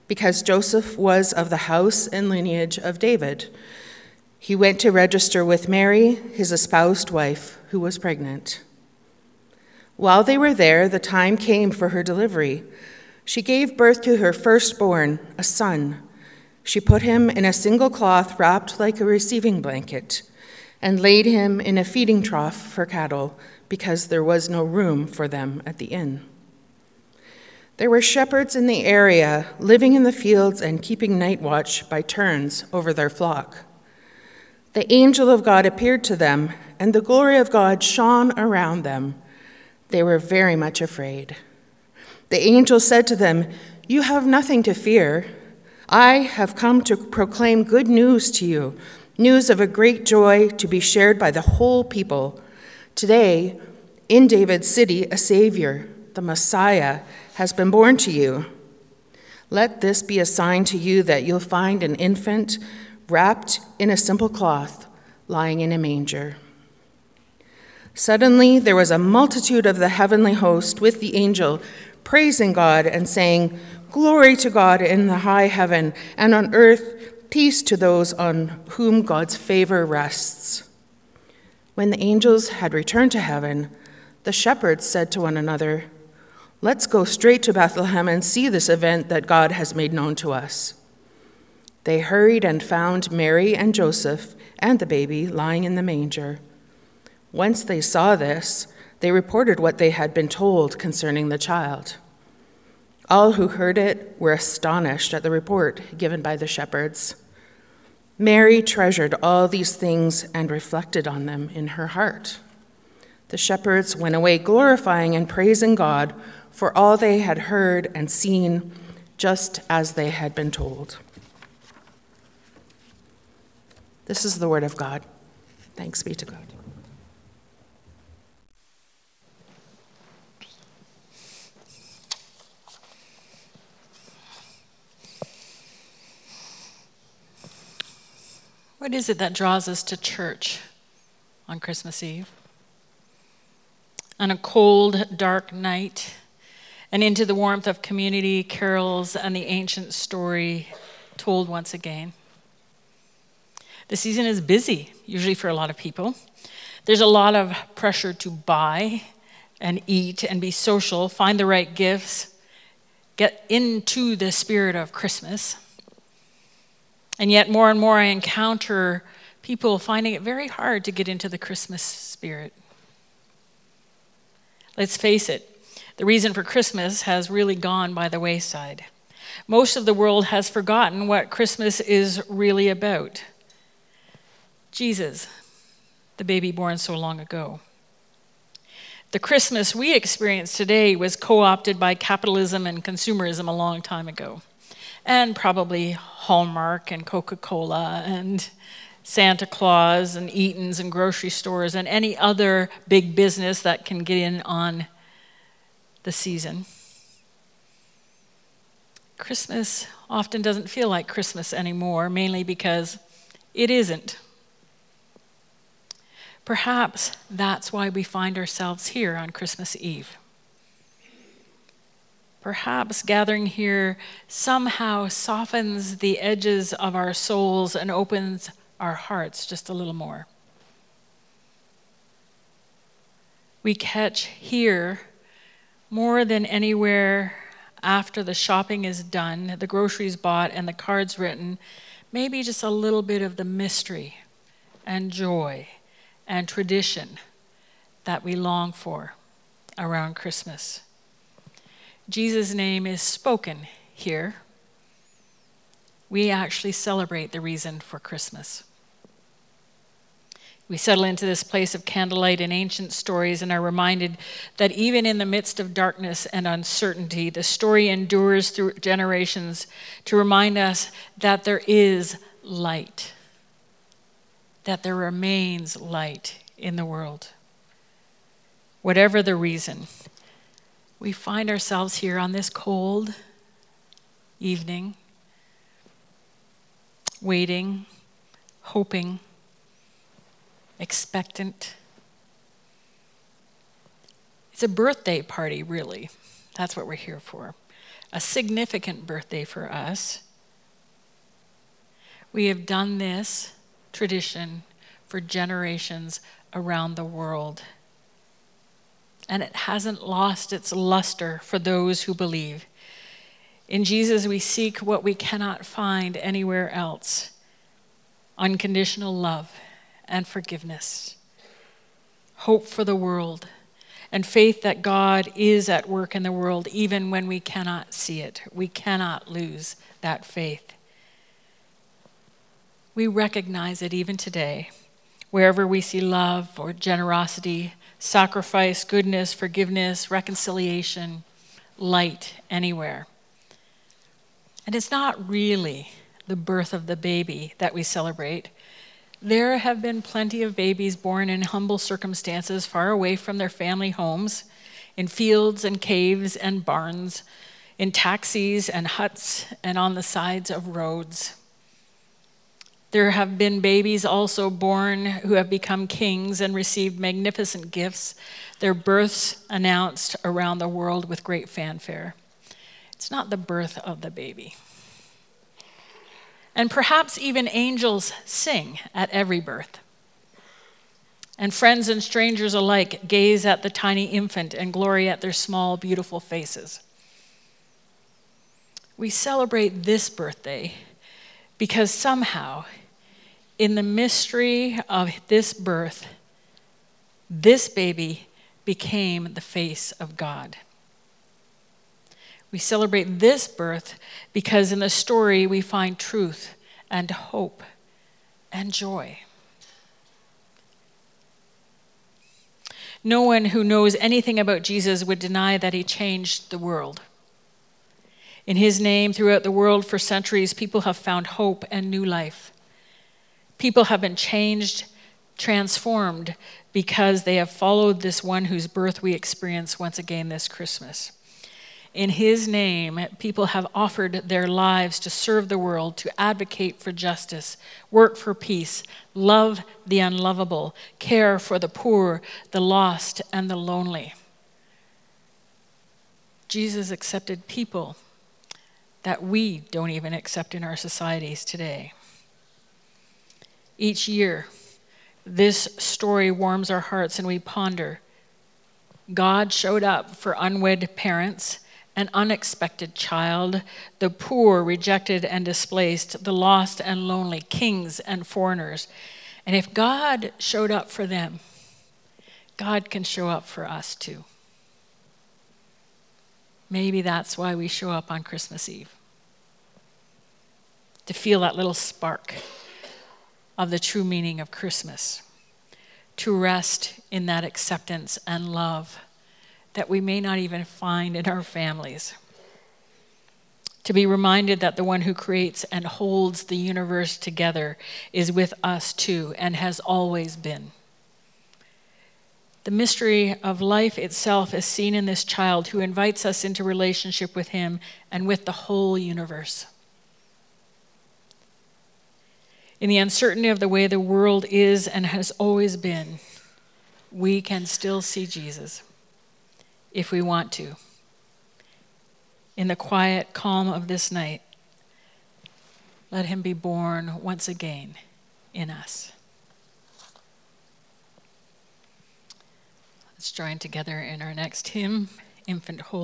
because Joseph was of the house and lineage of David. He went to register with Mary, his espoused wife, who was pregnant. While they were there, the time came for her delivery. She gave birth to her firstborn, a son. She put him in a single cloth wrapped like a receiving blanket and laid him in a feeding trough for cattle because there was no room for them at the inn. There were shepherds in the area living in the fields and keeping night watch by turns over their flock. The angel of God appeared to them, and the glory of God shone around them. They were very much afraid. The angel said to them, "You have nothing to fear. I have come to proclaim good news to you, news of a great joy to be shared by the whole people. Today, in David's city, a Savior, the Messiah, has been born to you. Let this be a sign to you that you'll find an infant wrapped in a simple cloth, lying in a manger." Suddenly there was a multitude of the heavenly host with the angel, praising God and saying, "Glory to God in the high heaven, and on earth peace to those on whom God's favor rests." When the angels had returned to heaven, the shepherds said to one another, "Let's go straight to Bethlehem and see this event that God has made known to us." They hurried and found Mary and Joseph and the baby lying in the manger. Once they saw this, they reported what they had been told concerning the child. All who heard it were astonished at the report given by the shepherds. Mary treasured all these things and reflected on them in her heart. The shepherds went away glorifying and praising God for all they had heard and seen, just as they had been told. This is the word of God. Thanks be to God. What is it that draws us to church on Christmas Eve? On a cold, dark night, and into the warmth of community, carols, and the ancient story told once again. The season is busy, usually for a lot of people. There's a lot of pressure to buy and eat and be social, find the right gifts, get into the spirit of Christmas. And yet more and more I encounter people finding it very hard to get into the Christmas spirit. Let's face it, the reason for Christmas has really gone by the wayside. Most of the world has forgotten what Christmas is really about. Jesus, the baby born so long ago. The Christmas we experience today was co-opted by capitalism and consumerism a long time ago. And probably Hallmark and Coca-Cola and Santa Claus and Eaton's and grocery stores and any other big business that can get in on the season. Christmas often doesn't feel like Christmas anymore, mainly because it isn't. Perhaps that's why we find ourselves here on Christmas Eve. Perhaps gathering here somehow softens the edges of our souls and opens our hearts just a little more. We catch here more than anywhere after the shopping is done, the groceries bought, and the cards written, maybe just a little bit of the mystery and joy and tradition that we long for around Christmas. Jesus' name is spoken here. We actually celebrate the reason for Christmas. We settle into this place of candlelight and ancient stories and are reminded that even in the midst of darkness and uncertainty, the story endures through generations to remind us that there is light, that there remains light in the world. Whatever the reason, we find ourselves here on this cold evening, waiting, hoping, expectant. It's a birthday party, really. That's what we're here for. a significant birthday for us. We have done this tradition for generations around the world. And it hasn't lost its luster for those who believe. In Jesus, we seek what we cannot find anywhere else: unconditional love and forgiveness, hope for the world, and faith that God is at work in the world even when we cannot see it. We cannot lose that faith. We recognize it even today, wherever we see love or generosity, sacrifice, goodness, forgiveness, reconciliation, light, anywhere. And it's not really the birth of the baby that we celebrate. There have been plenty of babies born in humble circumstances far away from their family homes, in fields and caves and barns, in taxis and huts and on the sides of roads. There have been babies also born who have become kings and received magnificent gifts, their births announced around the world with great fanfare. It's not the birth of the baby. And perhaps even angels sing at every birth. And friends and strangers alike gaze at the tiny infant and glory at their small, beautiful faces. We celebrate this birthday because somehow, in the mystery of this birth, this baby became the face of God. We celebrate this birth because in the story we find truth and hope and joy. No one who knows anything about Jesus would deny that he changed the world. In his name, throughout the world for centuries, people have found hope and new life. People have been changed, transformed, because they have followed this one whose birth we experience once again this Christmas. In his name, people have offered their lives to serve the world, to advocate for justice, work for peace, love the unlovable, care for the poor, the lost, and the lonely. Jesus accepted people that we don't even accept in our societies today. Each year, this story warms our hearts and we ponder. God showed up for unwed parents, an unexpected child, the poor, rejected and displaced, the lost and lonely, kings and foreigners. And if God showed up for them, God can show up for us too. Maybe that's why we show up on Christmas Eve. To feel that little spark of the true meaning of Christmas. To rest in that acceptance and love that we may not even find in our families. To be reminded that the one who creates and holds the universe together is with us too and has always been. The mystery of life itself is seen in this child who invites us into relationship with him and with the whole universe. In the uncertainty of the way the world is and has always been, we can still see Jesus. If we want to. In the quiet calm of this night, let him be born once again in us. Let's join together in our next hymn, Infant Holy.